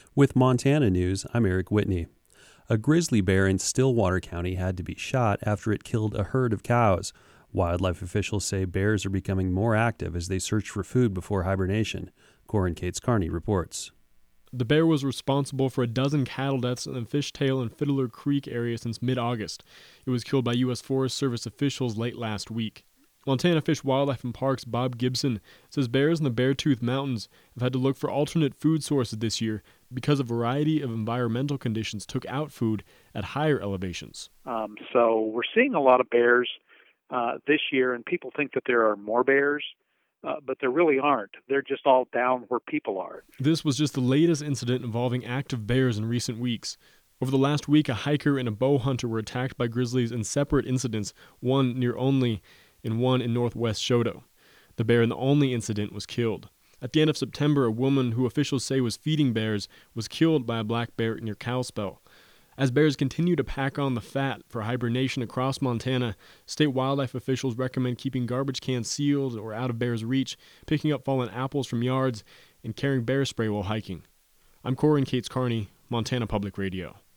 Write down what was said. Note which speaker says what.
Speaker 1: With Montana news, I'm Eric Whitney. A grizzly bear in Stillwater County had to be shot after it killed a herd of cows. Wildlife officials say bears are becoming more active as they search for food before hibernation. Corin Cates Carney reports.
Speaker 2: The bear was responsible for a dozen cattle deaths in the Fishtail and Fiddler Creek area since mid-August. It was killed by U.S. Forest Service officials late last week. Montana Fish, Wildlife, and Parks' Bob Gibson says bears in the Beartooth Mountains have had to look for alternate food sources this year because a variety of environmental conditions took out food at higher elevations.
Speaker 3: So we're seeing a lot of bears this year, and people think that there are more bears, but there really aren't. They're just all down where people are.
Speaker 2: This was just the latest incident involving active bears in recent weeks. Over the last week, a hiker and a bow hunter were attacked by grizzlies in separate incidents, one near Only and one in northwest Choteau. The bear in the Only incident was killed. At the end of September, a woman who officials say was feeding bears was killed by a black bear near Kalispell. As bears continue to pack on the fat for hibernation across Montana, state wildlife officials recommend keeping garbage cans sealed or out of bears' reach, picking up fallen apples from yards, and carrying bear spray while hiking. I'm Corin Cates Carney, Montana Public Radio.